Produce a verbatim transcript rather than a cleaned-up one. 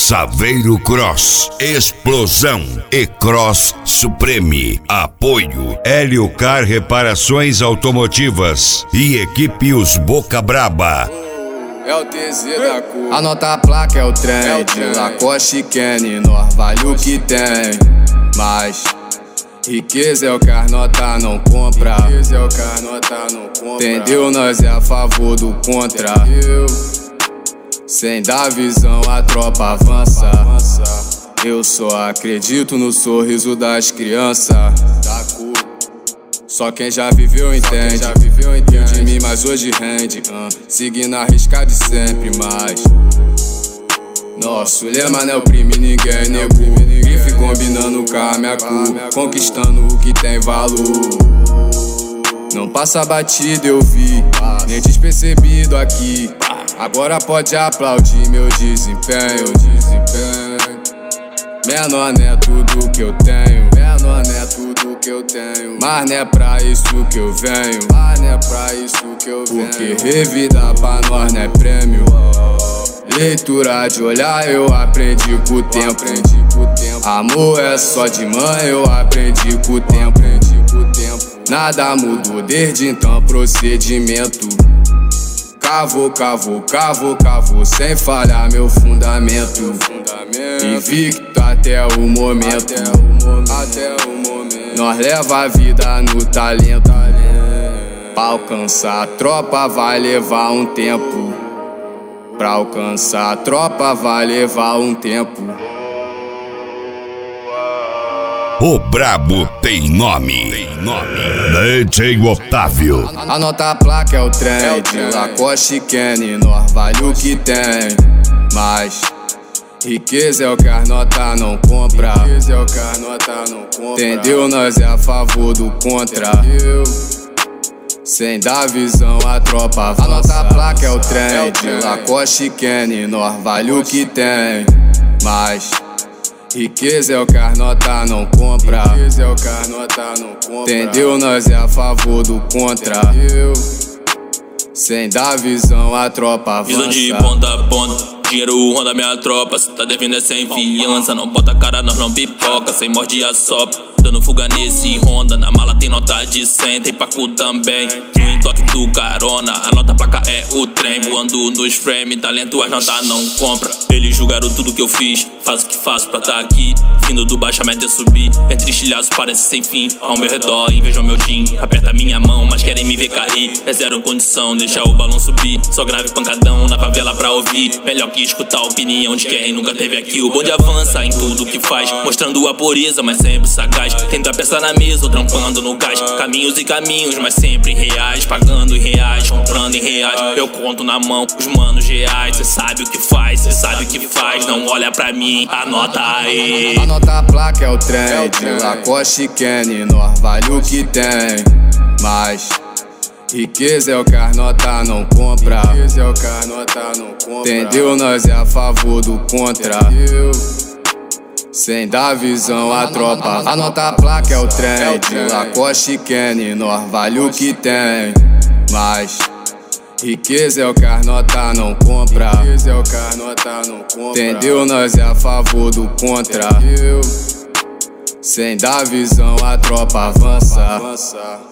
Saveiro Cross, Explosão e Cross Supreme. Apoio Hélio Car Reparações Automotivas e equipe Os Boca Braba. É o T Z da cor. Anota a placa, é o trem. É o trem. Lacoste Kenny, nós vale o que tem. Mas riqueza é o que as nota não compra. Riqueza é o que as nota não compra. Entendeu? Nós é a favor do contra. Entendeu? Sem dar visão a tropa avança. Eu só acredito no sorriso das crianças. Da cor. Só quem já viveu entende. Já viveu entende de mim, mas hoje rende. uh, Seguindo a risca de sempre, mas nosso lema não é oprime ninguém, nego. Grife combinando com a minha cor, conquistando o que tem valor. Não passa batida, eu vi, nem despercebido aqui. Agora pode aplaudir meu desempenho. Menor não é tudo que eu tenho. Menor não é tudo que eu tenho. Mas não é pra isso que eu venho. Mas não é pra isso que eu venho. Porque revida pra nós não é prêmio. Leitura de olhar eu aprendi com o tempo. Amor é só de mãe, eu aprendi com o tempo. Nada mudou desde então, procedimento. Cavou, cavou, cavou, cavou, sem falhar meu fundamento. Invicto até o momento. Nós leva a vida no talento. Pra alcançar a tropa vai levar um tempo. Pra alcançar a tropa vai levar um tempo. O brabo tem nome. Tem nome. D J Otávio. Anota a placa, é o trem. É o trem. Lacoste Kenny, nós vale o que tem. Mas riqueza é o que as nota não compra. Riqueza é o que as nota não compra. Entendeu? Nós é a favor do contra. Entendeu? Sem dar visão a tropa avança. Anota a placa, é o trem. É o trem. Lacoste Kenny, nós vale o que tem. Mas riqueza é o que as nota não compra. Riqueza é o que as nota não compra. Entendeu? Nós é a favor do contra. Entendeu? Sem dar visão a tropa avança. Visão de ponta a ponta. Dinheiro ronda minha tropa. Se tá devendo é sem fiança. Não bota a cara, nós não pipoca. Sem morde a sopa. Dando fuga nesse Honda. Na mala tem nota de cem. Tem pacu também. No toque do carona. A nota placa é o trem. Voando nos frame. Talento as notas não compra. Eles julgaram tudo que eu fiz. Faço o que faço pra tá aqui. Vindo do baixamento é subir. Entre estilhaços parece sem fim. Ao meu redor invejam meu jean. Aperta minha mão, mas querem me ver cair. É zero condição, deixa o balão subir. Só grave pancadão na favela pra ouvir. Melhor que escutar a opinião de quem nunca teve aqui. O bonde avança em tudo que faz, mostrando a pureza, mas sempre sagaz. Tenta peça na mesa ou trampando no gás. Caminhos e caminhos, mas sempre reais. Pagando em reais, comprando em reais. Eu conto na mão os manos reais. Cê sabe o que faz, cê sabe o que faz. Não olha pra mim, anota aí. Anota a placa, é o trem. É o trem. Lacoste Kenny, nós vale o que tem. Mas riqueza é o que as nota não compra. Riqueza é o que as nota não compra. Entendeu? Nós é a favor do contra. Entendeu? Sem dar visão a tropa avança. Anota a placa, é o trem. É o trem. Lacoste Kenny, nós vale o que tem. Mas riqueza é o que as nota não compra. Riqueza é o que as nota não compra. Entendeu? Nós é a favor do contra. Entendeu? Sem dar visão a tropa avança.